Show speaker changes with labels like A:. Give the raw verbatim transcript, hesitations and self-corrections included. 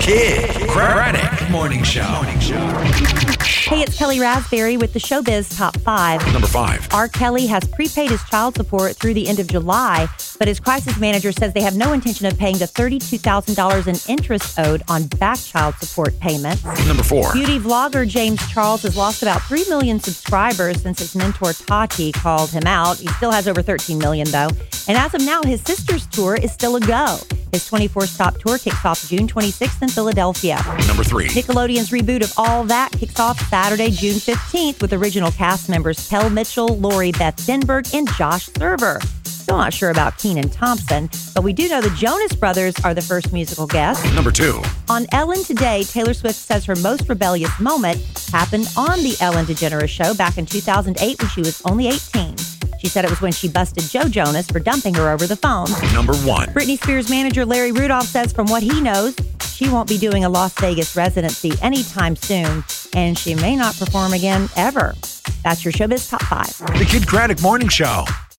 A: Kid Craddock Morning Show. Morning Show.
B: Hey, it's Kelly Raspberry with the Showbiz Top five.
A: Number five.
B: R. Kelly has prepaid his child support through the end of July, but his crisis manager says they have no intention of paying the thirty-two thousand dollars in interest owed on back child support payments.
A: Number four.
B: Beauty vlogger James Charles has lost about three million subscribers since his mentor Tati called him out. He still has over thirteen million, though. And as of now, his sister's tour is still a go. His twenty-four stop tour kicks off June twenty-sixth in Philadelphia.
A: Number three.
B: Nickelodeon's reboot of All That kicks off Saturday, June fifteenth with original cast members Kel Mitchell, Lori Beth Denberg, and Josh Server. Still not sure about Kenan Thompson, but we do know the Jonas Brothers are the first musical guests.
A: Number two.
B: On Ellen Today, Taylor Swift says her most rebellious moment happened on the Ellen DeGeneres show back in two thousand eight when she was only eighteen. She said it was when she busted Joe Jonas for dumping her over the phone.
A: Number one.
B: Britney Spears manager Larry Rudolph says from what he knows, she won't be doing a Las Vegas residency anytime soon, and she may not perform again ever. That's your Showbiz Top five.
A: The Kid Craddock Morning Show.